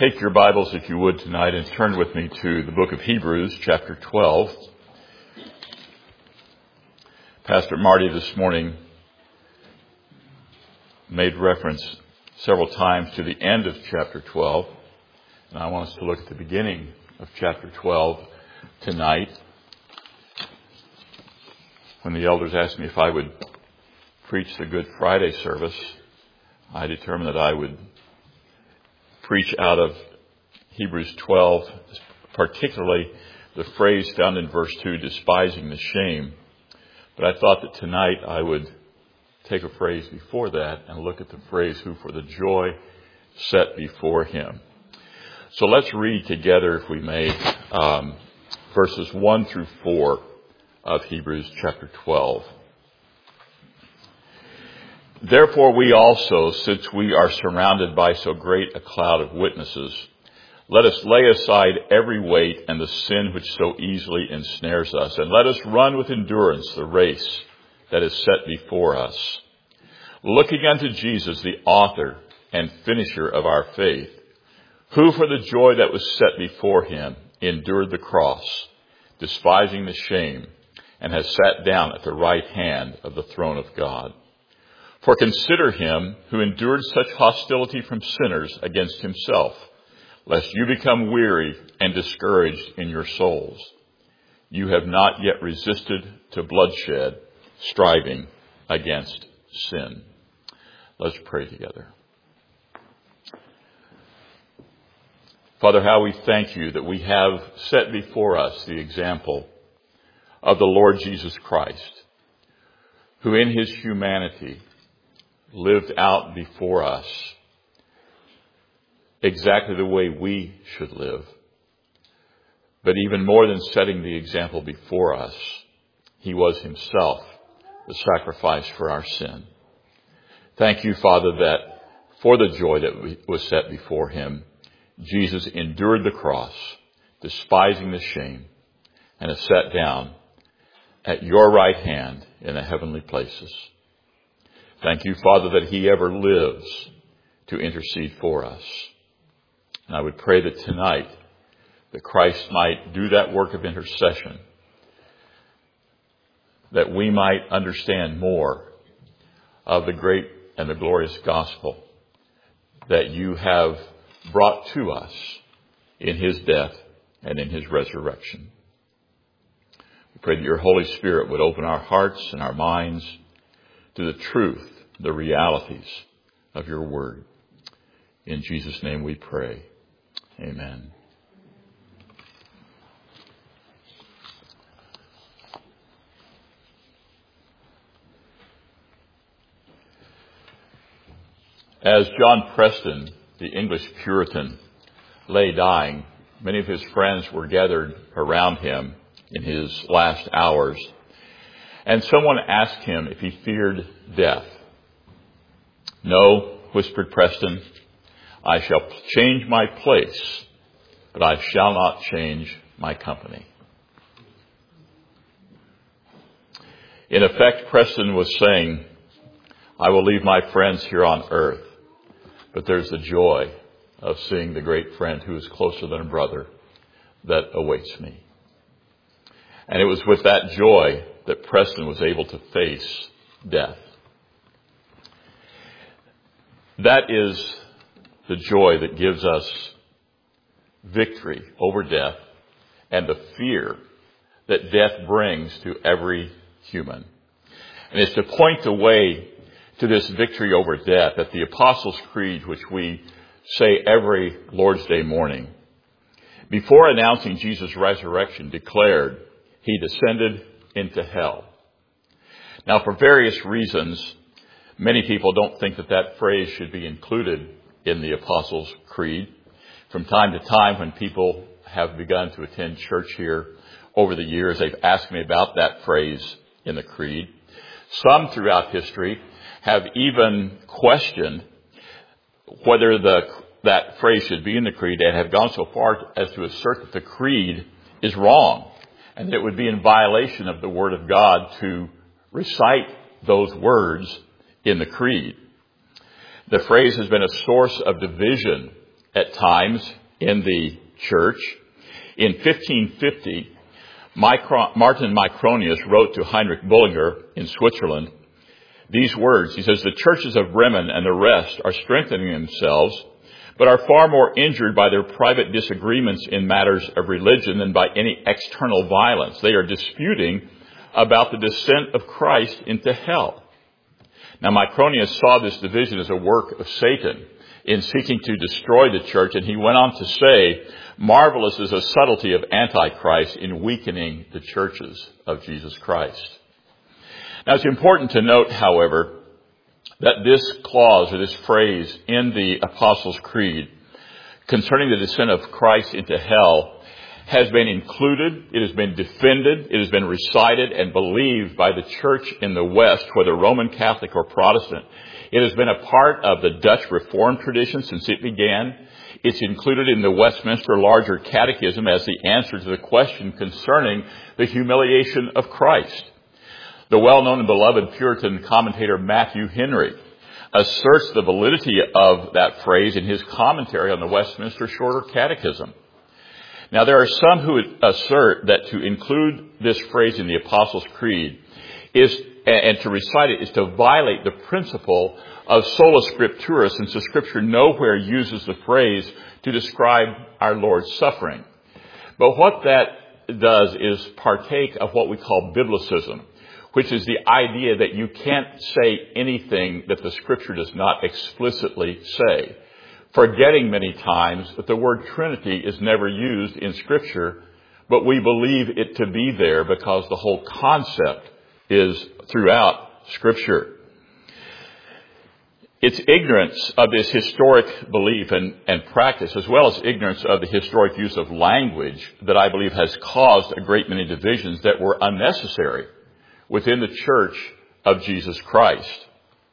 Take your Bibles, if you would, tonight and turn with me to the book of Hebrews, chapter 12. Pastor Marty this morning made reference several times to the end of chapter 12. And I want us to look at the beginning of chapter 12 tonight. When the elders asked me if I would preach the Good Friday service, I determined that I would preach out of Hebrews 12, particularly the phrase found in verse 2, despising the shame. But I thought that tonight I would take a phrase before that and look at the phrase, who for the joy set before him. So let's read together, if we may, verses 1 through 4 of Hebrews chapter 12. Therefore we also, since we are surrounded by so great a cloud of witnesses, let us lay aside every weight and the sin which so easily ensnares us, and let us run with endurance the race that is set before us, looking unto Jesus, the author and finisher of our faith, who for the joy that was set before him endured the cross, despising the shame, and has sat down at the right hand of the throne of God. For consider him who endured such hostility from sinners against himself, lest you become weary and discouraged in your souls. You have not yet resisted to bloodshed, striving against sin. Let's pray together. Father, how we thank you that we have set before us the example of the Lord Jesus Christ, who in his humanity lived out before us exactly the way we should live. But even more than setting the example before us, he was himself the sacrifice for our sin. Thank you, Father, that for the joy that was set before him, Jesus endured the cross, despising the shame, and has sat down at your right hand in the heavenly places. Thank you, Father, that he ever lives to intercede for us. And I would pray that tonight that Christ might do that work of intercession, that we might understand more of the great and the glorious gospel that you have brought to us in his death and in his resurrection. We pray that your Holy Spirit would open our hearts and our minds to the truth, the realities of your word. In Jesus' name we pray. Amen. As John Preston, the English Puritan, lay dying, many of his friends were gathered around him in his last hours, and someone asked him if he feared death. "No," whispered Preston, "I shall change my place, but I shall not change my company." In effect, Preston was saying, I will leave my friends here on earth, but there's the joy of seeing the great friend who is closer than a brother that awaits me. And it was with that joy that Preston was able to face death. That is the joy that gives us victory over death and the fear that death brings to every human. And it's to point the way to this victory over death that the Apostles' Creed, which we say every Lord's Day morning, before announcing Jesus' resurrection, declared he descended into hell. Now, for various reasons, many people don't think that that phrase should be included in the Apostles' Creed. From time to time, when people have begun to attend church here over the years, they've asked me about that phrase in the Creed. Some throughout history have even questioned whether that phrase should be in the Creed, and have gone so far as to assert that the Creed is wrong, and that it would be in violation of the Word of God to recite those words in the Creed. The phrase has been a source of division at times in the church. In 1550, Martin Micronius wrote to Heinrich Bullinger in Switzerland these words. He says, "The churches of Bremen and the rest are strengthening themselves, but are far more injured by their private disagreements in matters of religion than by any external violence. They are disputing about the descent of Christ into hell." Now, Micronius saw this division as a work of Satan in seeking to destroy the church, and he went on to say, "Marvelous is the subtlety of Antichrist in weakening the churches of Jesus Christ." Now, it's important to note, however, that this clause or this phrase in the Apostles' Creed concerning the descent of Christ into hell has been included, it has been defended, it has been recited and believed by the church in the West, whether Roman Catholic or Protestant. It has been a part of the Dutch Reformed tradition since it began. It's included in the Westminster Larger Catechism as the answer to the question concerning the humiliation of Christ. The well-known and beloved Puritan commentator Matthew Henry asserts the validity of that phrase in his commentary on the Westminster Shorter Catechism. Now, there are some who assert that to include this phrase in the Apostles' Creed and to recite it is to violate the principle of sola scriptura, since the Scripture nowhere uses the phrase to describe our Lord's suffering. But what that does is partake of what we call biblicism, which is the idea that you can't say anything that the Scripture does not explicitly say, forgetting many times that the word Trinity is never used in Scripture, but we believe it to be there because the whole concept is throughout Scripture. It's ignorance of this historic belief and practice, as well as ignorance of the historic use of language, that I believe has caused a great many divisions that were unnecessary within the Church of Jesus Christ.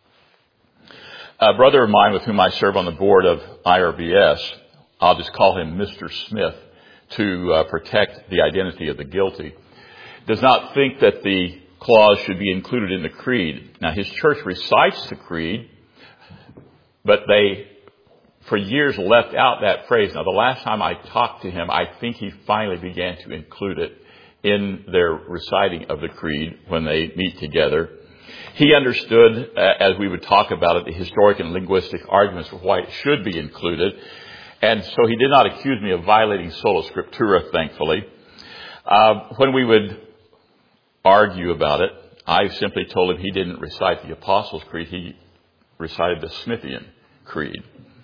A brother of mine with whom I serve on the board of IRBS, I'll just call him Mr. Smith to protect the identity of the guilty, does not think that the clause should be included in the creed. Now, his church recites the creed, but they, for years, left out that phrase. Now, the last time I talked to him, I think he finally began to include it in their reciting of the creed when they meet together. He understood, as we would talk about it, the historic and linguistic arguments for why it should be included. And so he did not accuse me of violating sola scriptura, thankfully. When we would argue about it, I simply told him he didn't recite the Apostles' Creed. He recited the Smithian Creed.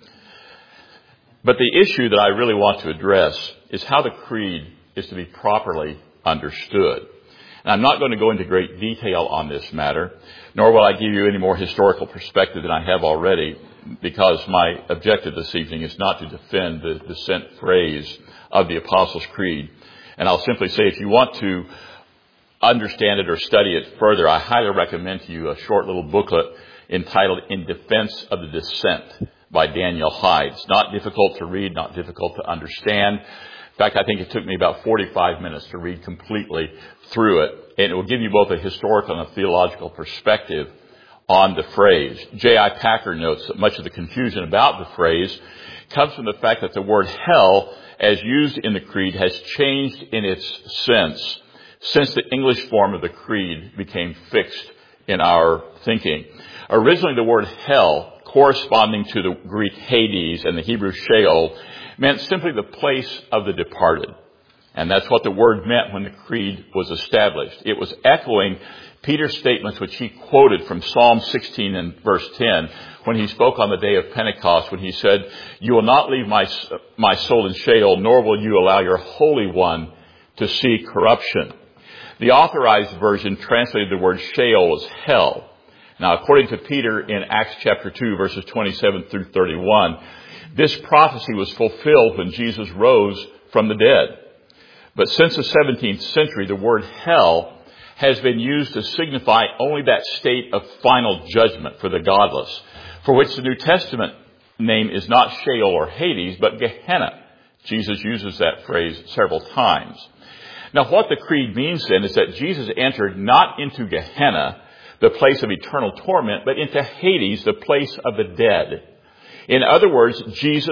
But the issue that I really want to address is how the creed is to be properly understood. And I'm not going to go into great detail on this matter, nor will I give you any more historical perspective than I have already, because my objective this evening is not to defend the descent phrase of the Apostles' Creed. And I'll simply say, if you want to understand it or study it further, I highly recommend to you a short little booklet entitled In Defense of the Descent by Daniel Hyde. It's not difficult to read, not difficult to understand. In fact, I think it took me about 45 minutes to read completely through it. And it will give you both a historical and a theological perspective on the phrase. J.I. Packer notes that much of the confusion about the phrase comes from the fact that the word hell, as used in the creed, has changed in its sense since the English form of the creed became fixed in our thinking. Originally, the word hell, corresponding to the Greek Hades and the Hebrew Sheol, meant simply the place of the departed. And that's what the word meant when the creed was established. It was echoing Peter's statements, which he quoted from Psalm 16 and verse 10, when he spoke on the day of Pentecost, when he said, "You will not leave my soul in Sheol, nor will you allow your Holy One to see corruption." The Authorized Version translated the word Sheol as hell. Now, according to Peter in Acts chapter 2, verses 27 through 31, this prophecy was fulfilled when Jesus rose from the dead. But since the 17th century, the word hell has been used to signify only that state of final judgment for the godless, for which the New Testament name is not Sheol or Hades, but Gehenna. Jesus uses that phrase several times. Now, what the creed means then is that Jesus entered not into Gehenna, the place of eternal torment, but into Hades, the place of the dead. In other words, Jesus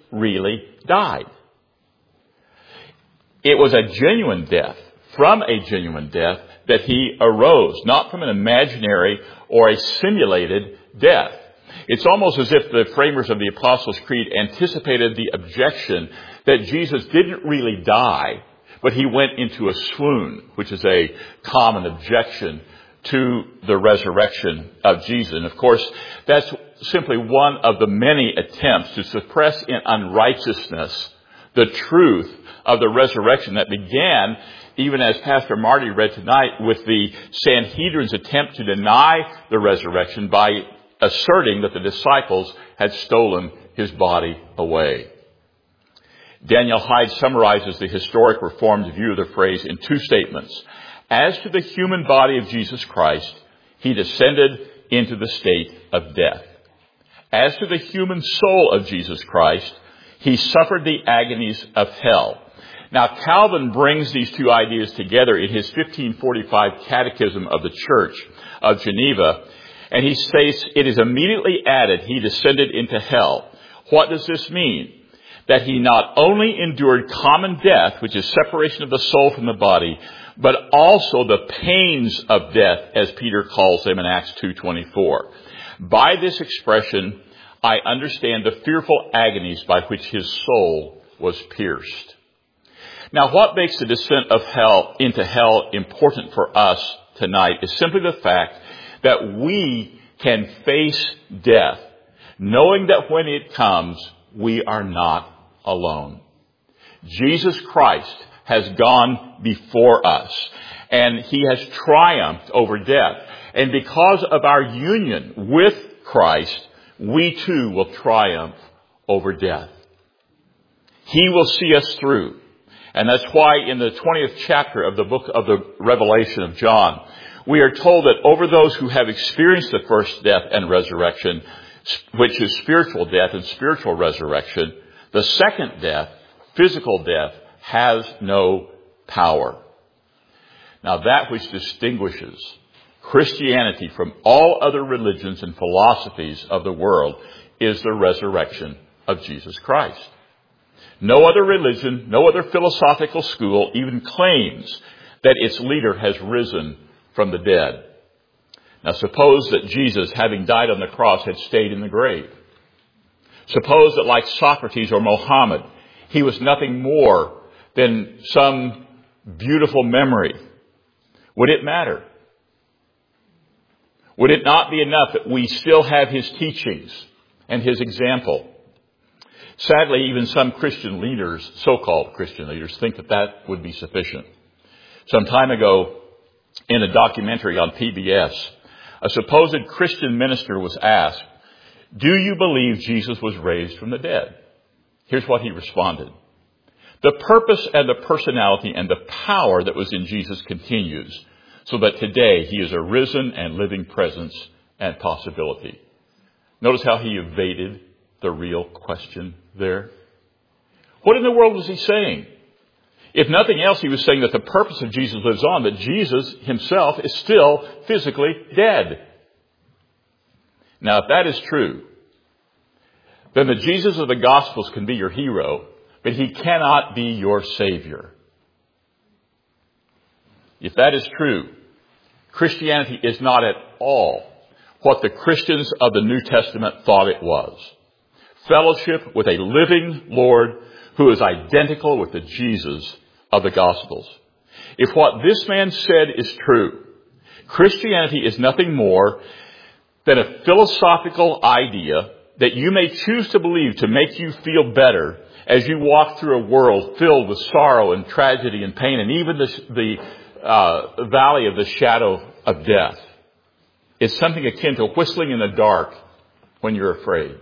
really died. It was a genuine death, from a genuine death, that he arose, not from an imaginary or a simulated death. It's almost as if the framers of the Apostles' Creed anticipated the objection that Jesus didn't really die, but he went into a swoon, which is a common objection to the resurrection of Jesus. And of course, that's simply one of the many attempts to suppress in unrighteousness the truth of the resurrection that began, even as Pastor Marty read tonight, with the Sanhedrin's attempt to deny the resurrection by asserting that the disciples had stolen his body away. Daniel Hyde summarizes the historic Reformed view of the phrase in two statements. As to the human body of Jesus Christ, he descended into the state of death. As to the human soul of Jesus Christ, he suffered the agonies of hell. Now, Calvin brings these two ideas together in his 1545 Catechism of the Church of Geneva, and he states, it is immediately added, he descended into hell. What does this mean? That he not only endured common death, which is separation of the soul from the body, but also the pains of death, as Peter calls them in Acts 2:24. By this expression, I understand the fearful agonies by which his soul was pierced. Now, what makes the descent of hell into hell important for us tonight is simply the fact that we can face death, knowing that when it comes, we are not alone. Jesus Christ has gone before us, and he has triumphed over death. And because of our union with Christ, we too will triumph over death. He will see us through. And that's why in the 20th chapter of the book of the Revelation of John, we are told that over those who have experienced the first death and resurrection, which is spiritual death and spiritual resurrection, the second death, physical death, has no power. Now, that which distinguishes Christianity from all other religions and philosophies of the world is the resurrection of Jesus Christ. No other religion, no other philosophical school even claims that its leader has risen from the dead. Now, suppose that Jesus, having died on the cross, had stayed in the grave. Suppose that, like Socrates or Mohammed, he was nothing more than some beautiful memory. Would it matter? Would it not be enough that we still have his teachings and his example? Sadly, even some Christian leaders, so-called Christian leaders, think that that would be sufficient. Some time ago, in a documentary on PBS, a supposed Christian minister was asked, "Do you believe Jesus was raised from the dead?" Here's what he responded. "The purpose and the personality and the power that was in Jesus continues, so that today he is a risen and living presence and possibility." Notice how he evaded the real question there. What in the world was he saying? If nothing else, he was saying that the purpose of Jesus lives on, that Jesus himself is still physically dead. Now, if that is true, then the Jesus of the Gospels can be your hero, but he cannot be your Savior. If that is true, Christianity is not at all what the Christians of the New Testament thought it was. Fellowship with a living Lord who is identical with the Jesus of the Gospels. If what this man said is true, Christianity is nothing more than a philosophical idea that you may choose to believe to make you feel better as you walk through a world filled with sorrow and tragedy and pain and even the valley of the shadow of death. It's something akin to whistling in the dark when you're afraid.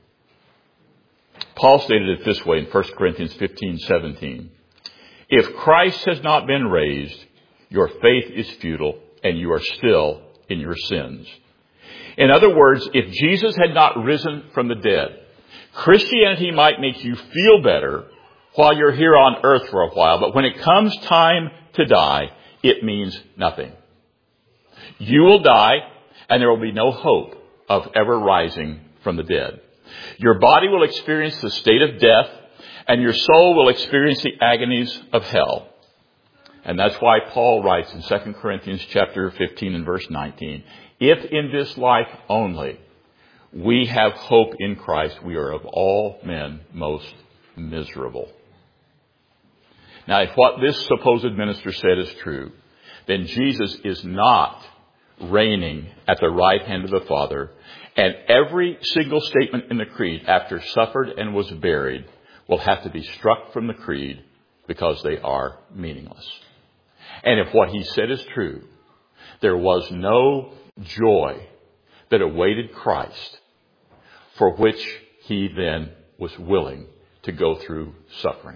Paul stated it this way in 1 Corinthians 15:17. If Christ has not been raised, your faith is futile and you are still in your sins. In other words, if Jesus had not risen from the dead, Christianity might make you feel better while you're here on earth for a while, but when it comes time to die, it means nothing. You will die, and there will be no hope of ever rising from the dead. Your body will experience the state of death, and your soul will experience the agonies of hell. And that's why Paul writes in 2 Corinthians chapter 15 and verse 19, if in this life only we have hope in Christ, we are of all men most miserable. Now, if what this supposed minister said is true, then Jesus is not reigning at the right hand of the Father, and every single statement in the creed after suffered and was buried will have to be struck from the creed because they are meaningless. And if what he said is true, there was no joy that awaited Christ for which he then was willing to go through suffering.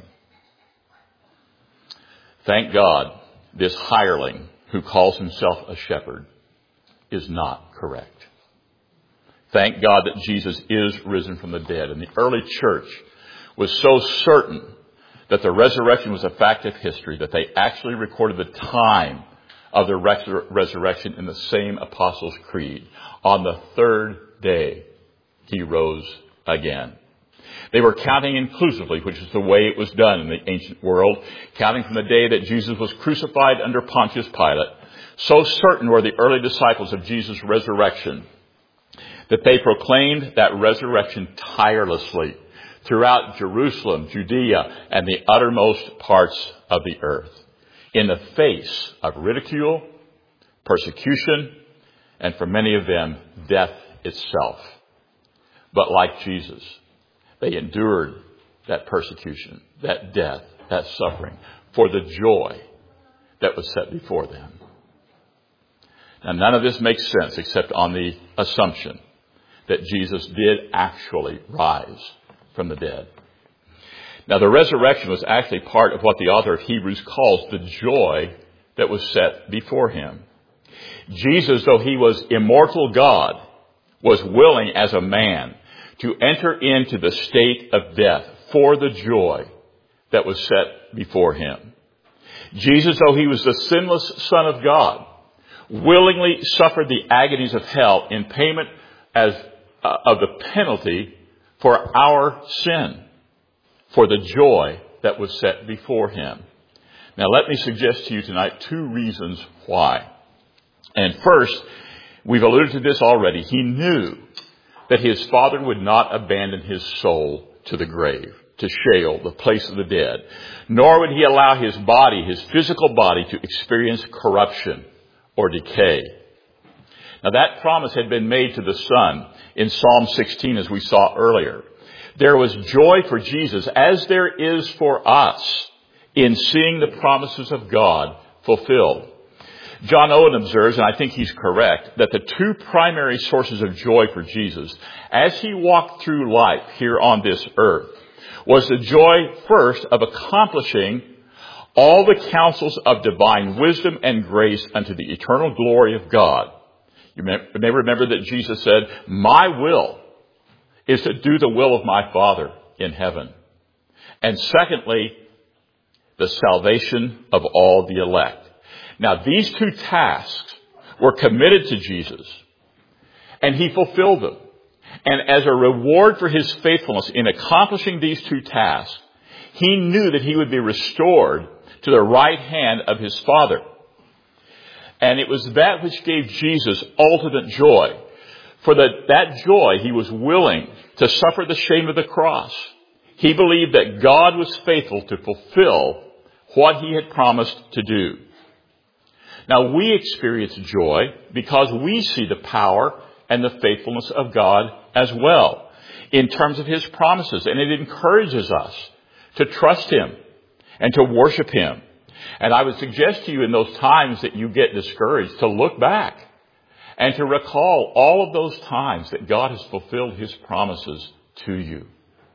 Thank God, this hireling who calls himself a shepherd is not correct. Thank God that Jesus is risen from the dead. And the early church was so certain that the resurrection was a fact of history that they actually recorded the time of the resurrection in the same Apostles' Creed. On the third day, he rose again. They were counting inclusively, which is the way it was done in the ancient world, counting from the day that Jesus was crucified under Pontius Pilate. So certain were the early disciples of Jesus' resurrection that they proclaimed that resurrection tirelessly throughout Jerusalem, Judea, and the uttermost parts of the earth, in the face of ridicule, persecution, and for many of them, death itself. But like Jesus, they endured that persecution, that death, that suffering, for the joy that was set before them. Now, none of this makes sense except on the assumption that Jesus did actually rise from the dead. Now, the resurrection was actually part of what the author of Hebrews calls the joy that was set before him. Jesus, though he was immortal God, was willing as a man to enter into the state of death for the joy that was set before him. Jesus, though he was the sinless Son of God, willingly suffered the agonies of hell in payment of the penalty for our sin, for the joy that was set before him. Now, let me suggest to you tonight two reasons why. And first, we've alluded to this already. He knew that his Father would not abandon his soul to the grave, to Sheol, the place of the dead, nor would he allow his body, his physical body, to experience corruption or decay. Now, that promise had been made to the Son in Psalm 16, as we saw earlier. There was joy for Jesus, as there is for us, in seeing the promises of God fulfilled. John Owen observes, and I think he's correct, that the two primary sources of joy for Jesus, as he walked through life here on this earth, was the joy first of accomplishing all the counsels of divine wisdom and grace unto the eternal glory of God. You may remember that Jesus said, my will is to do the will of my Father in heaven. And secondly, the salvation of all the elect. Now, these two tasks were committed to Jesus, and he fulfilled them. And as a reward for his faithfulness in accomplishing these two tasks, he knew that he would be restored to the right hand of his Father. And it was that which gave Jesus ultimate joy. For that joy, he was willing to suffer the shame of the cross. He believed that God was faithful to fulfill what he had promised to do. Now, we experience joy because we see the power and the faithfulness of God as well in terms of his promises. And it encourages us to trust him and to worship him. And I would suggest to you in those times that you get discouraged to look back and to recall all of those times that God has fulfilled his promises to you.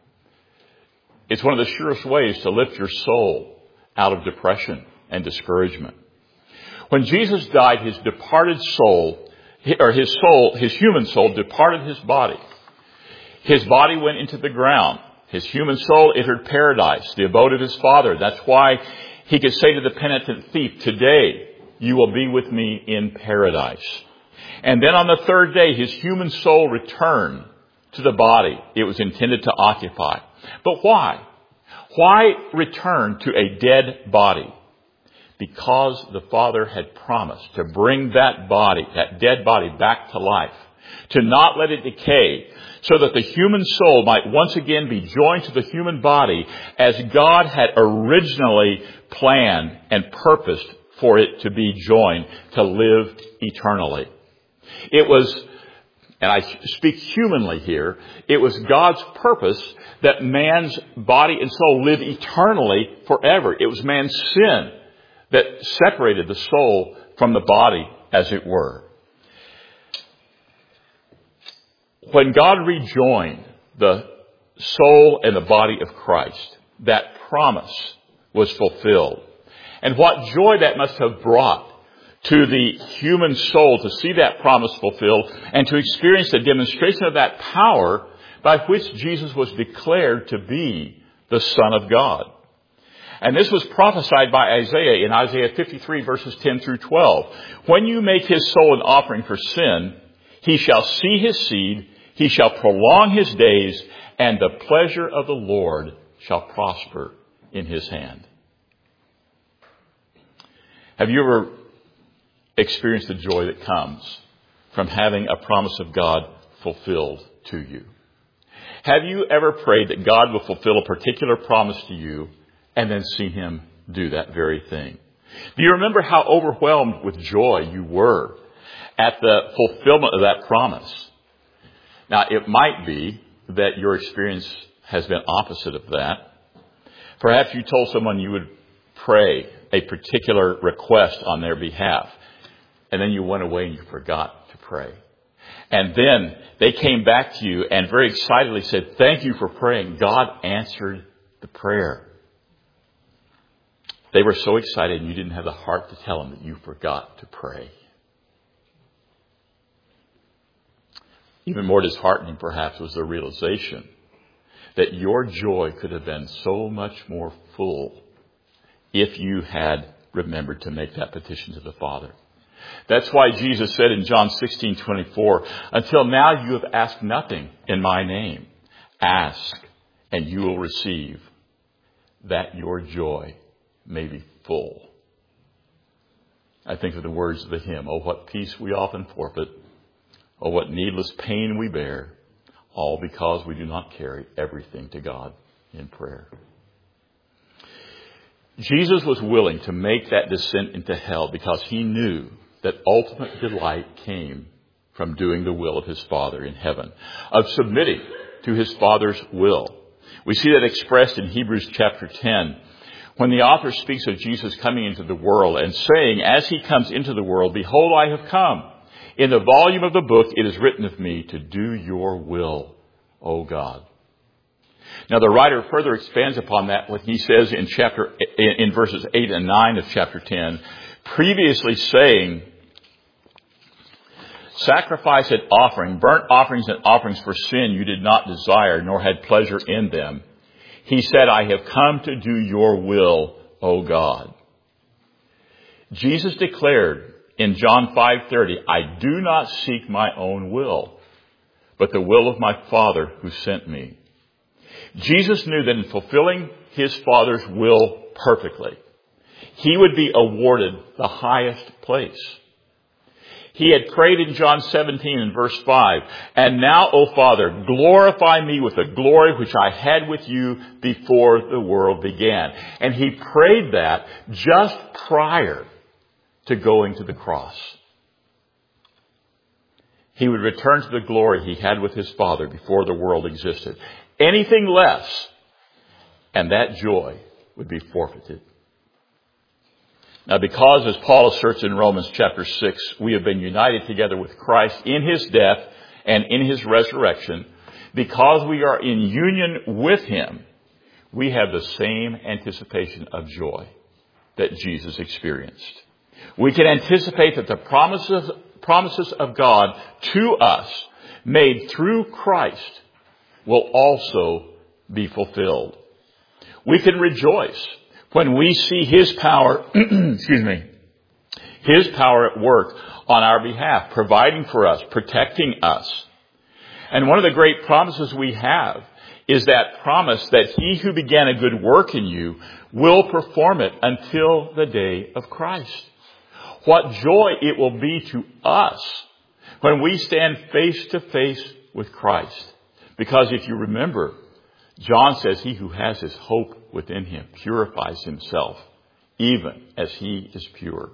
It's one of the surest ways to lift your soul out of depression and discouragement. When Jesus died, his departed soul, or his human soul departed his body. His body went into the ground. His human soul entered paradise, the abode of his Father. That's why he could say to the penitent thief, today you will be with me in paradise. And then on the third day, his human soul returned to the body it was intended to occupy. But why? Why return to a dead body? Because the Father had promised to bring that dead body back to life, to not let it decay, so that the human soul might once again be joined to the human body as God had originally planned and purposed for it to be joined, to live eternally. It was, and I speak humanly here, it was God's purpose that man's body and soul live eternally forever. It was man's sin that separated the soul from the body, as it were. When God rejoined the soul and the body of Christ, that promise was fulfilled. And what joy that must have brought to the human soul to see that promise fulfilled and to experience the demonstration of that power by which Jesus was declared to be the Son of God. And this was prophesied by Isaiah in Isaiah 53 verses 10 through 12. When you make his soul an offering for sin, he shall see his seed, he shall prolong his days, and the pleasure of the Lord shall prosper in his hand. Have you ever experienced the joy that comes from having a promise of God fulfilled to you? Have you ever prayed that God will fulfill a particular promise to you and then see him do that very thing? Do you remember how overwhelmed with joy you were at the fulfillment of that promise? Now, it might be that your experience has been opposite of that. Perhaps you told someone you would pray a particular request on their behalf, and then you went away and you forgot to pray. And then they came back to you and very excitedly said, "Thank you for praying. God answered the prayer." They were so excited and you didn't have the heart to tell them that you forgot to pray. Even more disheartening, perhaps, was the realization that your joy could have been so much more full if you had remembered to make that petition to the Father. That's why Jesus said in John 16:24, "Until now you have asked nothing in my name. Ask, and you will receive, that your joy may be full." I think of the words of the hymn, "Oh, what peace we often forfeit. Oh, what needless pain we bear, all because we do not carry everything to God in prayer." Jesus was willing to make that descent into hell because he knew that ultimate delight came from doing the will of his Father in heaven, of submitting to his Father's will. We see that expressed in Hebrews chapter 10, when the author speaks of Jesus coming into the world and saying, as he comes into the world, "Behold, I have come. In the volume of the book it is written of me to do your will, O God." Now the writer further expands upon that when he says in verses 8 and 9 of chapter 10, previously saying, "Sacrifice and offering, burnt offerings and offerings for sin you did not desire, nor had pleasure in them. He said, I have come to do your will, O God." Jesus declared in John 5:30, "I do not seek my own will, but the will of my Father who sent me." Jesus knew that in fulfilling his Father's will perfectly, he would be awarded the highest place. He had prayed in John 17 and verse 5, "And now, O Father, glorify me with the glory which I had with you before the world began." And he prayed that just prior to going to the cross. He would return to the glory he had with his Father before the world existed. Anything less, and that joy would be forfeited. Now, because, as Paul asserts in Romans chapter 6, we have been united together with Christ in his death and in his resurrection, because we are in union with him, we have the same anticipation of joy that Jesus experienced. We can anticipate that the promises of God to us made through Christ will also be fulfilled. We can rejoice when we see his power, his power at work on our behalf, providing for us, protecting us. And one of the great promises we have is that promise that he who began a good work in you will perform it until the day of Christ. What joy it will be to us when we stand face to face with Christ. Because if you remember, John says he who has his hope within him purifies himself, even as he is pure.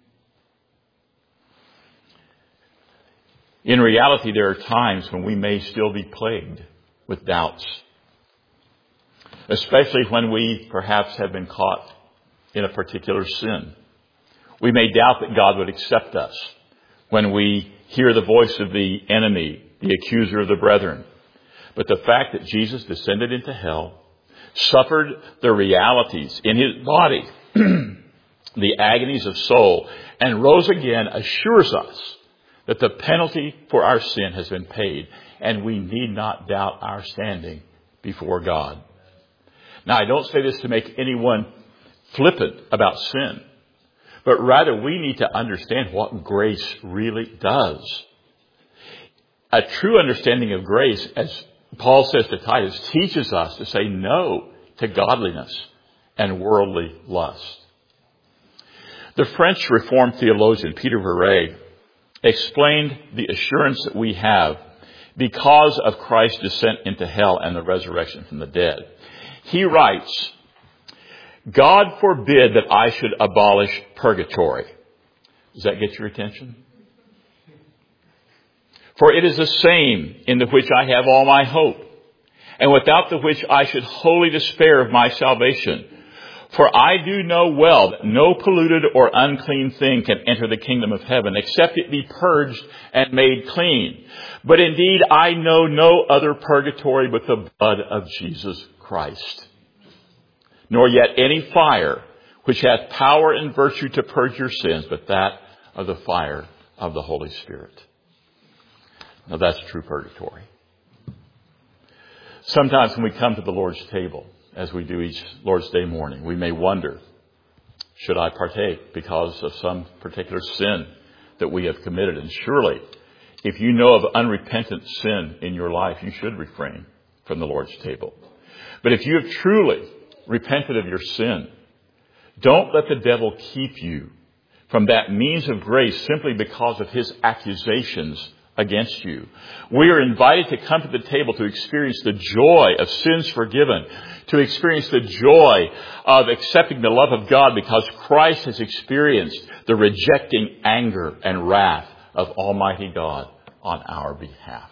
In reality, there are times when we may still be plagued with doubts, especially when we perhaps have been caught in a particular sin. We may doubt that God would accept us when we hear the voice of the enemy, the accuser of the brethren. But the fact that Jesus descended into hell, suffered the realities in his body, the agonies of soul, and rose again assures us that the penalty for our sin has been paid, and we need not doubt our standing before God. Now, I don't say this to make anyone flippant about sin, but rather we need to understand what grace really does. A true understanding of grace, as Paul says to Titus, teaches us to say no to godliness and worldly lust. The French Reformed theologian Peter Verret explained the assurance that we have because of Christ's descent into hell and the resurrection from the dead. He writes, God forbid that I should abolish purgatory. Does that get your attention? For it is the same in the which I have all my hope, and without the which I should wholly despair of my salvation. For I do know well that no polluted or unclean thing can enter the kingdom of heaven, except it be purged and made clean. But indeed I know no other purgatory but the blood of Jesus Christ. Nor yet any fire which hath power and virtue to purge your sins, but that of the fire of the Holy Spirit. Now that's true purgatory. Sometimes when we come to the Lord's table, as we do each Lord's Day morning, we may wonder, should I partake because of some particular sin that we have committed? And surely, if you know of unrepentant sin in your life, you should refrain from the Lord's table. But if you have truly repented of your sin, don't let the devil keep you from that means of grace simply because of his accusations against you. We are invited to come to the table to experience the joy of sins forgiven, to experience the joy of accepting the love of God because Christ has experienced the rejecting anger and wrath of Almighty God on our behalf.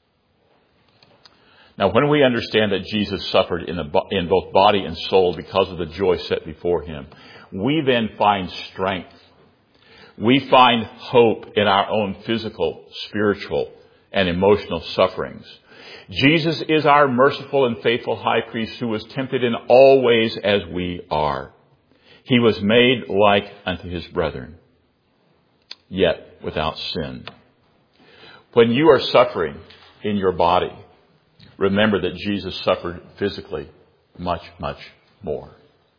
Now, when we understand that Jesus suffered in both body and soul because of the joy set before him, we then find strength. We find hope in our own physical, spiritual, and emotional sufferings. Jesus is our merciful and faithful high priest who was tempted in all ways as we are. He was made like unto his brethren, yet without sin. When you are suffering in your body, remember that Jesus suffered physically much, much more.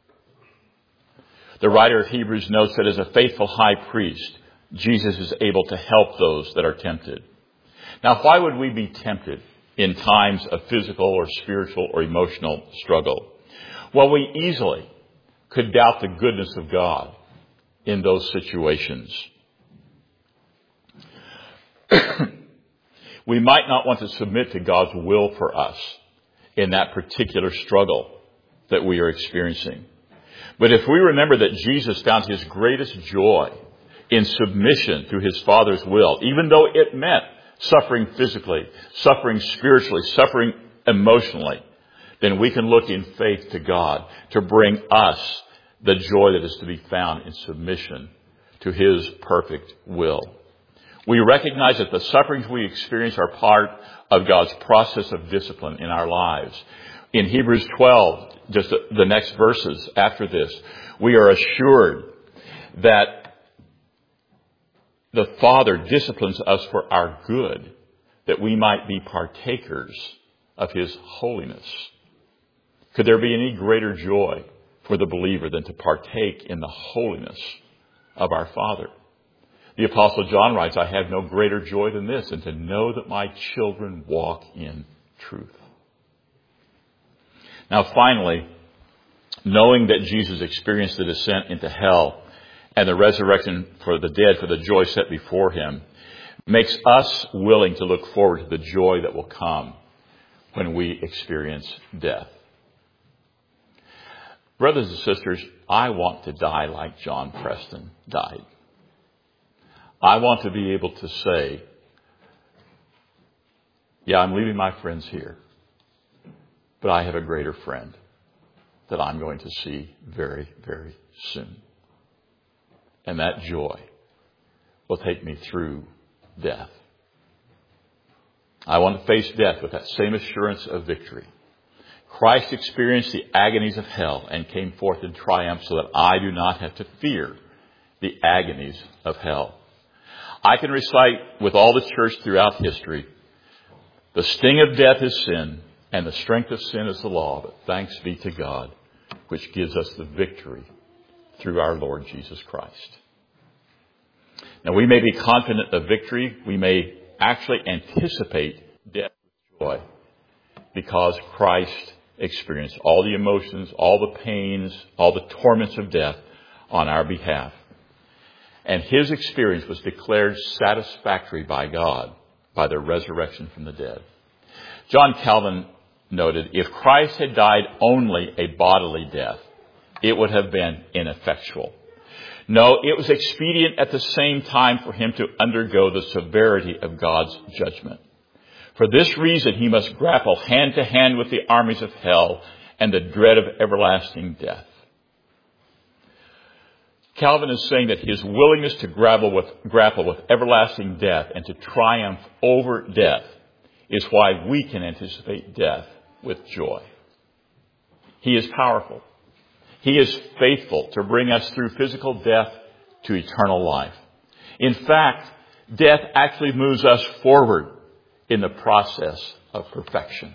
The writer of Hebrews notes that as a faithful high priest, Jesus is able to help those that are tempted. Now, why would we be tempted in times of physical or spiritual or emotional struggle? Well, we easily could doubt the goodness of God in those situations. We might not want to submit to God's will for us in that particular struggle that we are experiencing. But if we remember that Jesus found his greatest joy in submission to his Father's will, even though it meant suffering physically, suffering spiritually, suffering emotionally, then we can look in faith to God to bring us the joy that is to be found in submission to his perfect will. We recognize that the sufferings we experience are part of God's process of discipline in our lives. In Hebrews 12, just the next verses after this, we are assured that the Father disciplines us for our good, that we might be partakers of his holiness. Could there be any greater joy for the believer than to partake in the holiness of our Father? The Apostle John writes, I have no greater joy than this, and to know that my children walk in truth. Now finally, knowing that Jesus experienced the descent into hell and the resurrection for the dead for the joy set before him, makes us willing to look forward to the joy that will come when we experience death. Brothers and sisters, I want to die like John Preston died. I want to be able to say, yeah, I'm leaving my friends here, but I have a greater friend that I'm going to see very, very soon. And that joy will take me through death. I want to face death with that same assurance of victory. Christ experienced the agonies of hell and came forth in triumph so that I do not have to fear the agonies of hell. I can recite with all the church throughout history, the sting of death is sin, and the strength of sin is the law, but thanks be to God, which gives us the victory through our Lord Jesus Christ. Now, we may be confident of victory. We may actually anticipate death with joy because Christ experienced all the emotions, all the pains, all the torments of death on our behalf. And his experience was declared satisfactory by God by the resurrection from the dead. John Calvin noted, if Christ had died only a bodily death, it would have been ineffectual. No, it was expedient at the same time for him to undergo the severity of God's judgment. For this reason, he must grapple hand to hand with the armies of hell and the dread of everlasting death. Calvin is saying that his willingness to grapple with everlasting death and to triumph over death is why we can anticipate death with joy. He is powerful. He is faithful to bring us through physical death to eternal life. In fact, death actually moves us forward in the process of perfection.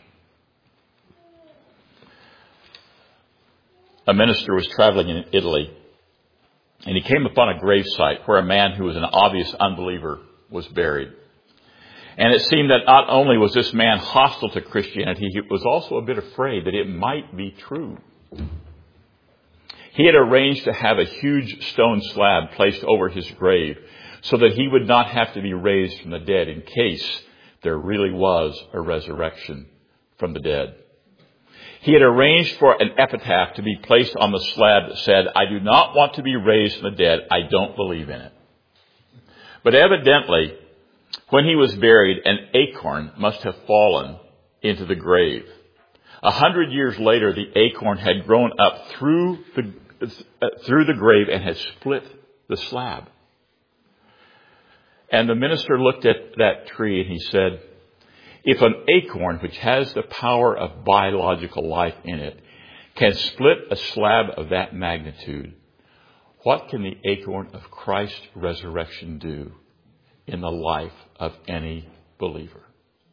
A minister was traveling in Italy, and he came upon a gravesite where a man who was an obvious unbeliever was buried. And it seemed that not only was this man hostile to Christianity, he was also a bit afraid that it might be true. He had arranged to have a huge stone slab placed over his grave so that he would not have to be raised from the dead in case there really was a resurrection from the dead. He had arranged for an epitaph to be placed on the slab that said, I do not want to be raised from the dead. I don't believe in it. But evidently, when he was buried, an acorn must have fallen into the grave. 100 years later, the acorn had grown up through the grave and had split the slab. And the minister looked at that tree and he said, if an acorn, which has the power of biological life in it, can split a slab of that magnitude, what can the acorn of Christ's resurrection do in the life of any believer?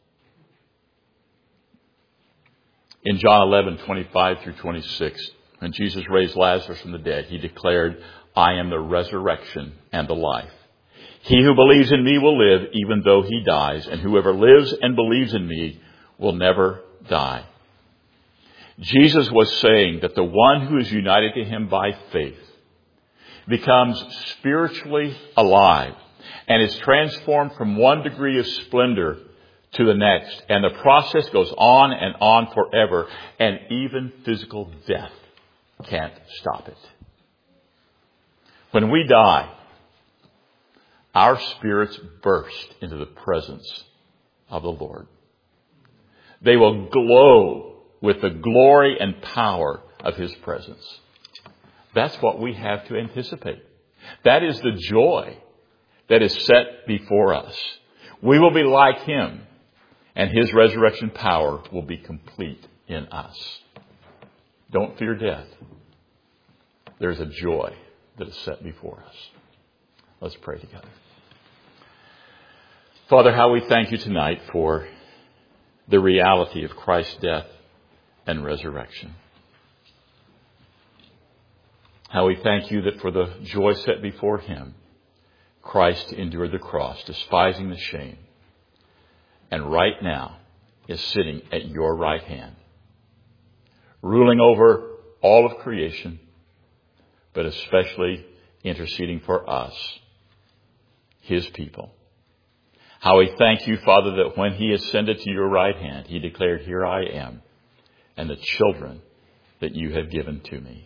In John 11:25 through 26, when Jesus raised Lazarus from the dead, he declared, I am the resurrection and the life. He who believes in me will live even though he dies, and whoever lives and believes in me will never die. Jesus was saying that the one who is united to him by faith becomes spiritually alive and is transformed from one degree of splendor to the next. And the process goes on and on forever, and even physical death can't stop it. When we die, our spirits burst into the presence of the Lord. They will glow with the glory and power of his presence. That's what we have to anticipate. That is the joy that is set before us. We will be like him, and his resurrection power will be complete in us. Don't fear death. There's a joy that is set before us. Let's pray together. Father, how we thank you tonight for the reality of Christ's death and resurrection. How we thank you that for the joy set before him, Christ endured the cross, despising the shame, and right now is sitting at your right hand, ruling over all of creation, but especially interceding for us, His people. How we thank you, Father, that when He ascended to your right hand, He declared, "Here I am, and the children that you have given to me."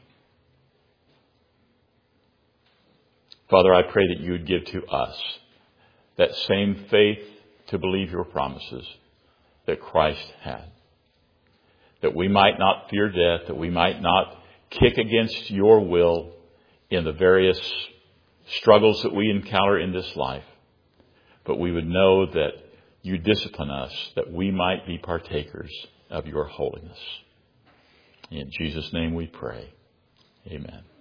Father, I pray that you would give to us that same faith to believe your promises that Christ had. That we might not fear death, that we might not kick against your will in the various struggles that we encounter in this life, but we would know that you discipline us that we might be partakers of your holiness. In Jesus' name we pray. Amen.